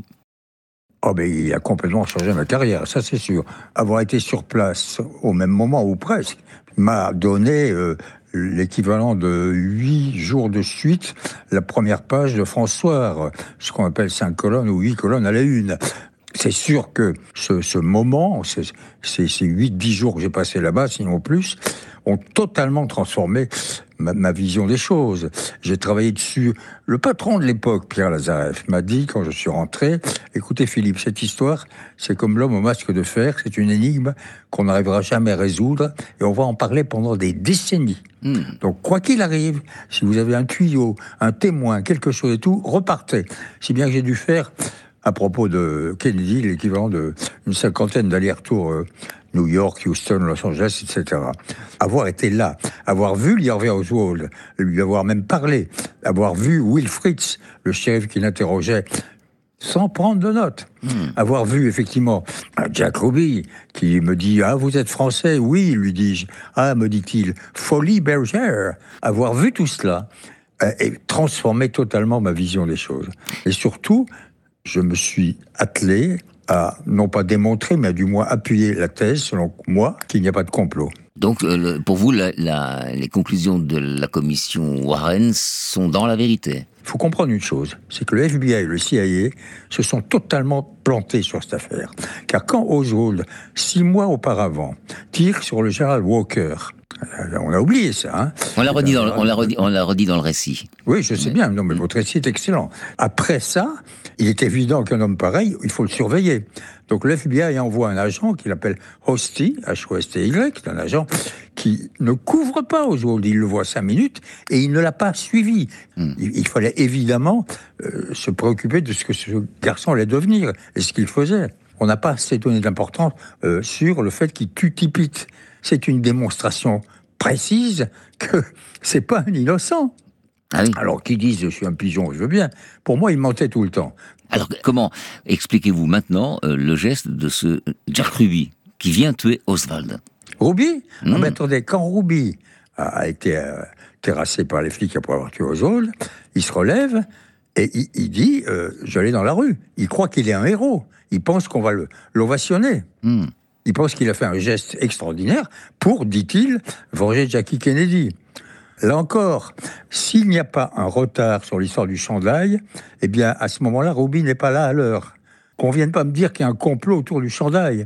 Oh ben, il a complètement changé ma carrière, ça c'est sûr. Avoir été sur place au même moment, ou presque, m'a donné euh, l'équivalent de huit jours de suite, la première page de François, ce qu'on appelle cinq colonnes ou huit colonnes à la une. C'est sûr que ce, ce moment, ces, ces, ces huit dix jours que j'ai passés là-bas, sinon plus, ont totalement transformé ma, ma vision des choses. J'ai travaillé dessus. Le patron de l'époque, Pierre Lazareff, m'a dit, quand je suis rentré, « Écoutez Philippe, cette histoire, c'est comme l'homme au masque de fer, c'est une énigme qu'on n'arrivera jamais à résoudre, et on va en parler pendant des décennies. Mmh. Donc, quoi qu'il arrive, si vous avez un tuyau, un témoin, quelque chose et tout, repartez. » Si bien que j'ai dû faire, à propos de Kennedy, l'équivalent d'une cinquantaine d'allers-retours euh, New York, Houston, Los Angeles, et cetera. Avoir été là, avoir vu Lee Harvey Oswald, lui avoir même parlé, avoir vu Will Fritz, le shérif qui l'interrogeait, sans prendre de notes. Mmh. Avoir vu, effectivement, Jack Ruby, qui me dit « Ah, vous êtes français ?» « Oui, lui dis-je. »« Ah, me dit-il, folie bergère. » Avoir vu tout cela euh, et transformé totalement ma vision des choses. Et surtout, je me suis attelé à, non pas démontrer, mais à du moins appuyer la thèse, selon moi, qu'il n'y a pas de complot. Donc, euh, le, pour vous, la, la, les conclusions de la commission Warren sont dans la vérité ? Il faut comprendre une chose, c'est que le F B I et le C I A se sont totalement plantés sur cette affaire. Car quand Oswald, six mois auparavant, tire sur le général Walker, on a oublié ça, hein. On l'a redit, dans le, on l'a redit, on l'a redit dans le récit. Oui, je sais bien, non, mais votre récit est excellent. Après ça, il est évident qu'un homme pareil, il faut le surveiller. Donc le F B I envoie un agent qu'il appelle Hosty, H O S T Y, c'est un agent qui ne couvre pas Oswald. Il le voit cinq minutes et il ne l'a pas suivi. Mm. Il, il fallait évidemment euh, se préoccuper de ce que ce garçon allait devenir et ce qu'il faisait. On n'a pas assez donné d'importance euh, sur le fait qu'il tue Tippit. C'est une démonstration précise que c'est pas un innocent. Ah oui. Alors, qu'ils disent « je suis un pigeon », je veux bien. Pour moi, il mentait tout le temps. Alors, comment expliquez-vous maintenant euh, le geste de ce Jack Ruby qui vient tuer Oswald ? Ruby ? mmh. Non, mais attendez, quand Ruby a, a été euh, terrassé par les flics après avoir tué Oswald, il se relève et il, il dit euh, « j'allais dans la rue ». Il croit qu'il est un héros. Il pense qu'on va le, l'ovationner. Mmh. Il pense qu'il a fait un geste extraordinaire pour, dit-il, venger Jackie Kennedy. Là encore, s'il n'y a pas un retard sur l'histoire du chandail, eh bien, à ce moment-là, Ruby n'est pas là à l'heure. Qu'on ne vienne pas me dire qu'il y a un complot autour du chandail.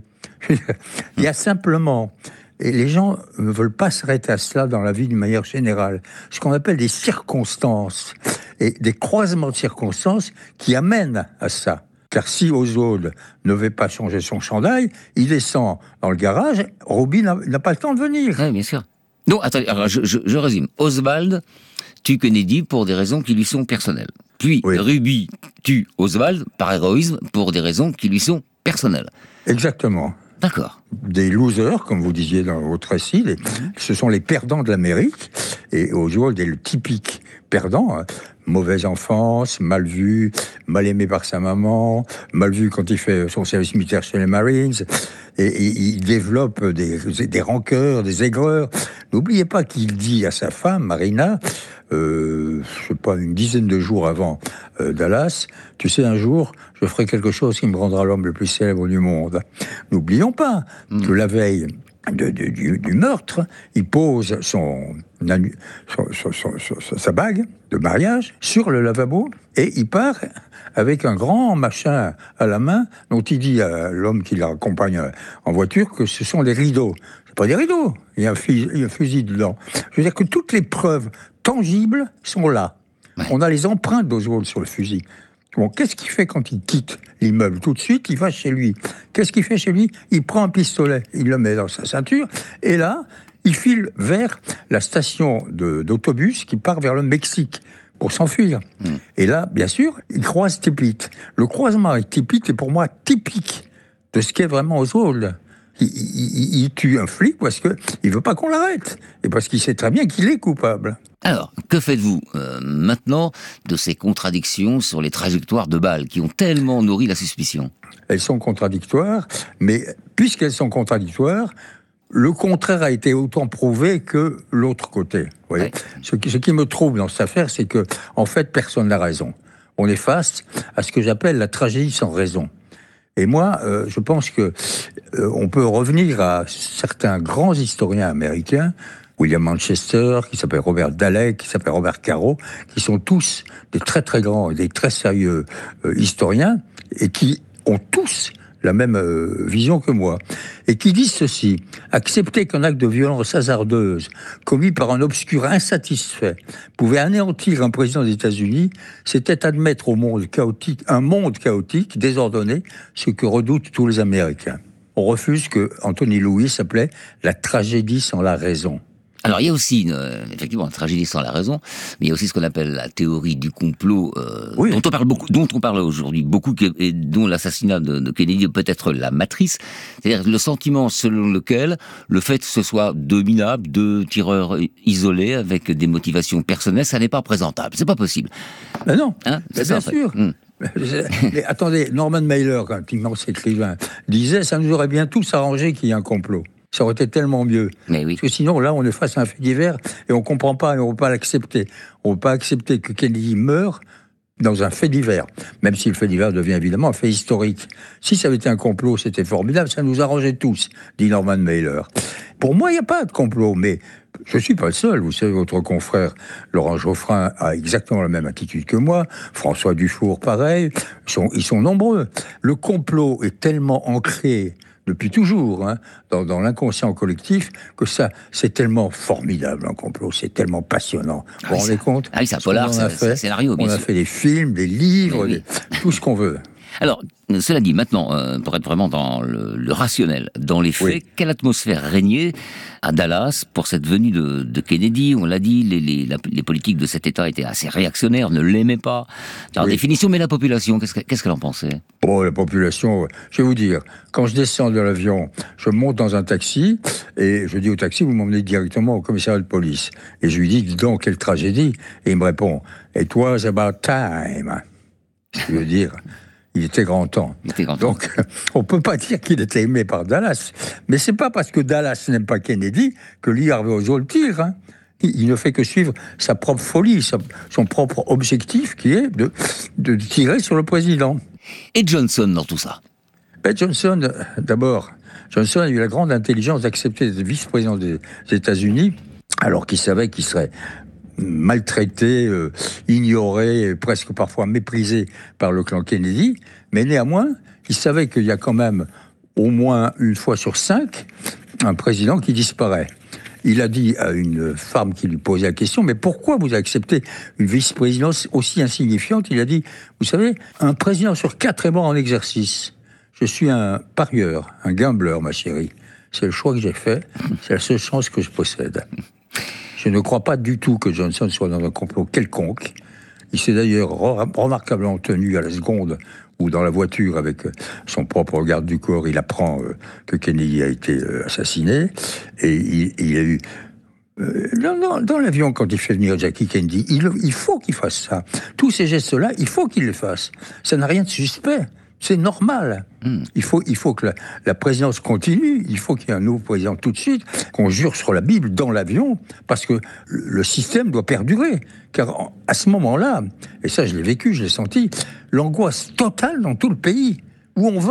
Il y a simplement, et les gens ne veulent pas s'arrêter à cela dans la vie d'une manière générale, ce qu'on appelle des circonstances, et des croisements de circonstances qui amènent à ça. Car si Oswald ne veut pas changer son chandail, il descend dans le garage, Ruby n'a, n'a pas le temps de venir. Oui, bien sûr. Non, attendez, alors je, je, je résume. Oswald tue Kennedy pour des raisons qui lui sont personnelles. Puis oui. Ruby tue Oswald par héroïsme pour des raisons qui lui sont personnelles. Exactement. D'accord. Des losers, comme vous disiez dans votre récit, les, mmh. ce sont les perdants de l'Amérique. Et Oswald est le typique perdant. Hein. Mauvaise enfance, mal vu, mal aimé par sa maman, mal vu quand il fait son service militaire chez les Marines. Et, et il développe des, des rancœurs, des aigreurs. N'oubliez pas qu'il dit à sa femme, Marina, euh, je sais pas, une dizaine de jours avant euh, Dallas, tu sais, un jour, je ferai quelque chose qui me rendra l'homme le plus célèbre du monde. N'oublions pas mmh. que la veille, de, de, du, du meurtre, il pose son, son, son, son, son, sa bague de mariage sur le lavabo et il part avec un grand machin à la main dont il dit à l'homme qui l'accompagne en voiture que ce sont des rideaux. C'est pas des rideaux, il y a un fusil, il y a un fusil dedans. Je veux dire que toutes les preuves tangibles sont là. Ouais. On a les empreintes d'Oswald sur le fusil. Bon, qu'est-ce qu'il fait quand il quitte l'immeuble? Tout de suite, il va chez lui. Qu'est-ce qu'il fait chez lui? Il prend un pistolet, il le met dans sa ceinture, et là, il file vers la station de, d'autobus qui part vers le Mexique pour s'enfuir. Mmh. Et là, bien sûr, il croise Tippit. Le croisement avec Tippit est pour moi typique de ce qu'est vraiment Oswald. Il, il, il tue un flic parce qu'il ne veut pas qu'on l'arrête, et parce qu'il sait très bien qu'il est coupable. Alors, que faites-vous euh, maintenant de ces contradictions sur les trajectoires de balles qui ont tellement nourri la suspicion? Elles sont contradictoires, mais puisqu'elles sont contradictoires, le contraire a été autant prouvé que l'autre côté. Vous voyez, ouais. ce, qui, ce qui me trouble dans cette affaire, c'est que, en fait, personne n'a raison. On est face à ce que j'appelle la tragédie sans raison. Et moi, euh, je pense que euh, on peut revenir à certains grands historiens américains, William Manchester, qui s'appelle Robert Dallek, qui s'appelle Robert Caro, qui sont tous des très très grands et des très sérieux euh, historiens, et qui ont tous la même euh, vision que moi, et qui disent ceci: accepter qu'un acte de violence hasardeuse, commis par un obscur insatisfait, pouvait anéantir un président des États-Unis, c'était admettre au monde chaotique, un monde chaotique, désordonné, ce que redoutent tous les Américains. On refuse que Anthony Lewis appelait la tragédie sans la raison. Alors, il y a aussi, une, euh, effectivement, une tragédie sans la raison, mais il y a aussi ce qu'on appelle la théorie du complot, euh, oui. dont on parle beaucoup, dont on parle aujourd'hui beaucoup, et dont l'assassinat de, de Kennedy peut être la matrice. C'est-à-dire le sentiment selon lequel le fait que ce soit deux minables, deux tireurs isolés avec des motivations personnelles, ça n'est pas présentable. C'est pas possible. Ben non, hein, c'est ça, bien en fait. sûr. Hum. Mais attendez, Norman Mailer, un immense écrivain, disait « ça nous aurait bien tous arrangé qu'il y ait un complot ». Ça aurait été tellement mieux. Mais oui. Parce que sinon, là, on est face à un fait divers et on ne comprend pas et on ne veut pas l'accepter. On ne veut pas accepter que Kennedy meure dans un fait divers, même si le fait divers devient évidemment un fait historique. Si ça avait été un complot, c'était formidable, ça nous arrangeait tous, dit Norman Mailer. Pour moi, il n'y a pas de complot, mais je ne suis pas le seul. Vous savez, votre confrère Laurent Geoffrin a exactement la même attitude que moi. François Dufour, pareil. Ils sont, ils sont nombreux. Le complot est tellement ancré depuis toujours, hein, dans, dans l'inconscient collectif, que ça, c'est tellement formidable, un complot, c'est tellement passionnant. Vous vous rendez compte? Ah oui, c'est un polar, c'est un scénario, bien On sûr. a fait des films, des livres, oui. des, tout ce qu'on veut. Alors, cela dit, maintenant, euh, pour être vraiment dans le, le rationnel, dans les faits, oui. quelle atmosphère régnait à Dallas pour cette venue de, de Kennedy? On l'a dit, les, les, la, les politiques de cet État étaient assez réactionnaires, ne l'aimaient pas. Par oui. définition, mais la population, qu'est-ce, que, qu'est-ce qu'elle en pensait? Bon, la population, je vais vous dire, quand je descends de l'avion, je monte dans un taxi, et je dis au taxi, vous m'emmenez directement au commissariat de police. Et je lui dis, dis donc, quelle tragédie. Et il me répond, it was about time. Je veux dire... Il était grand temps. Il était grand temps. Donc, on peut pas dire qu'il était aimé par Dallas. Mais c'est pas parce que Dallas n'aime pas Kennedy que Lee Harvey Oswald tire. Hein. Il, il ne fait que suivre sa propre folie, sa, son propre objectif qui est de, de tirer sur le président. Et Johnson dans tout ça? Ben Johnson, d'abord, Johnson a eu la grande intelligence d'accepter d'être vice-président des États-Unis, alors qu'il savait qu'il serait maltraité, euh, ignoré, presque parfois méprisé par le clan Kennedy, mais néanmoins, il savait qu'il y a quand même au moins une fois sur cinq un président qui disparaît. Il a dit à une femme qui lui posait la question, mais pourquoi vous acceptez une vice-présidence aussi insignifiante? Il a dit, vous savez, un président sur quatre est mort en exercice. Je suis un parieur, un gambler, ma chérie. C'est le choix que j'ai fait, c'est la seule chance que je possède. Je ne crois pas du tout que Johnson soit dans un complot quelconque. Il s'est d'ailleurs remarquablement tenu à la seconde où, dans la voiture, avec son propre garde du corps, il apprend que Kennedy a été assassiné. Et il, il a eu... Dans, dans, dans l'avion, quand il fait venir Jackie Kennedy, il, il faut qu'il fasse ça. Tous ces gestes-là, il faut qu'il les fasse. Ça n'a rien de suspect. C'est normal. Mm. Il faut, il faut que la, la présidence continue. Il faut qu'il y ait un nouveau président tout de suite, qu'on jure sur la Bible dans l'avion, parce que le système doit perdurer. Car à ce moment-là, et ça je l'ai vécu, je l'ai senti, l'angoisse totale dans tout le pays. Où on va?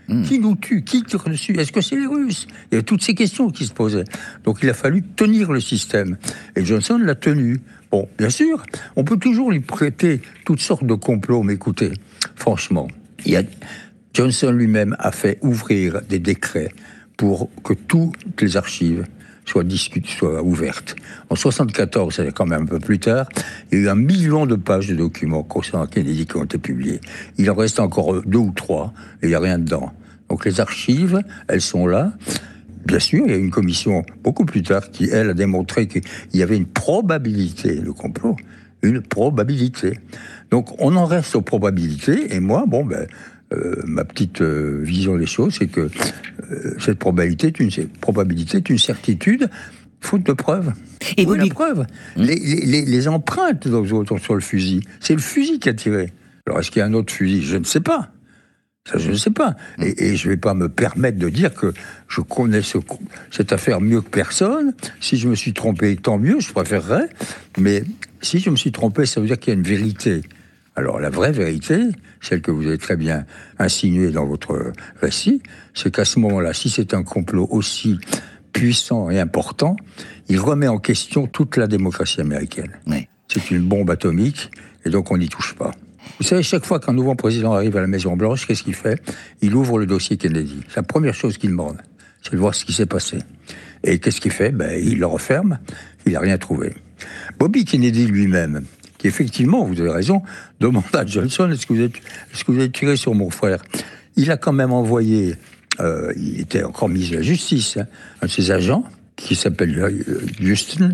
Mmh. Qui nous tue? Qui tire dessus? Est-ce que c'est les Russes? Il y avait toutes ces questions qui se posaient. Donc il a fallu tenir le système. Et Johnson l'a tenu. Bon, bien sûr, on peut toujours lui prêter toutes sortes de complots, mais écoutez, franchement, il y a... Johnson lui-même a fait ouvrir des décrets pour que toutes les archives soient discutées, soient ouvertes. En soixante-quatorze, c'est quand même un peu plus tard, il y a eu un million de pages de documents concernant Kennedy qui ont été publiés. Il en reste encore deux ou trois, et il n'y a rien dedans. Donc les archives, elles sont là. Bien sûr, il y a une commission beaucoup plus tard qui, elle, a démontré qu'il y avait une probabilité de complot. Une probabilité. Donc on en reste aux probabilités, et moi, bon, ben... Euh, ma petite euh, vision des choses, c'est que euh, cette probabilité est une, probabilité est une certitude, faute de preuves. Et vous, la preuve, mmh. les, les, les empreintes sur le fusil, c'est le fusil qui a tiré. Alors, est-ce qu'il y a un autre fusil? Je ne sais pas. Ça, je ne sais pas. Mmh. Et, et je ne vais pas me permettre de dire que je connais ce, cette affaire mieux que personne. Si je me suis trompé, tant mieux, je préférerais. Mais si je me suis trompé, ça veut dire qu'il y a une vérité. Alors, la vraie vérité, celle que vous avez très bien insinuée dans votre récit, c'est qu'à ce moment-là, si c'est un complot aussi puissant et important, il remet en question toute la démocratie américaine. Oui. C'est une bombe atomique, et donc on n'y touche pas. Vous savez, chaque fois qu'un nouveau président arrive à la Maison-Blanche, qu'est-ce qu'il fait? Il ouvre le dossier Kennedy. C'est la première chose qu'il demande, c'est de voir ce qui s'est passé. Et qu'est-ce qu'il fait? Ben, il le referme, il n'a rien trouvé. Bobby Kennedy lui-même, qui effectivement, vous avez raison, demande à Johnson, est-ce que vous êtes, est-ce que vous avez tiré sur mon frère? Il a quand même envoyé, euh, il était encore ministre de la Justice, hein, un de ses agents, qui s'appelle euh, Houston,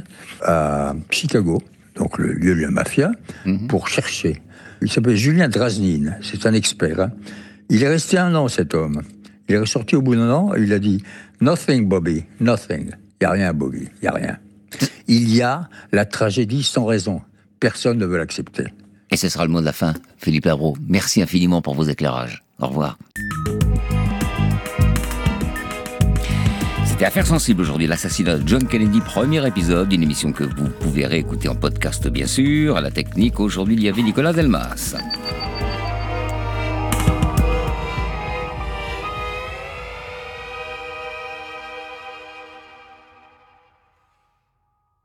à Chicago, donc le lieu de la mafia, mm-hmm. pour chercher. Il s'appelle Julien Draznine, c'est un expert. Hein. Il est resté un an, cet homme. Il est ressorti au bout d'un an, et il a dit « Nothing, Bobby, nothing. » Il n'y a rien, Bobby, il n'y a rien. Il y a la tragédie sans raison. Personne ne veut l'accepter. Et ce sera le mot de la fin, Philippe Labro. Merci infiniment pour vos éclairages. Au revoir. C'était Affaires sensibles aujourd'hui, l'assassinat de John Kennedy, premier épisode d'une émission que vous pouvez réécouter en podcast bien sûr. À la technique, aujourd'hui, il y avait Nicolas Delmas.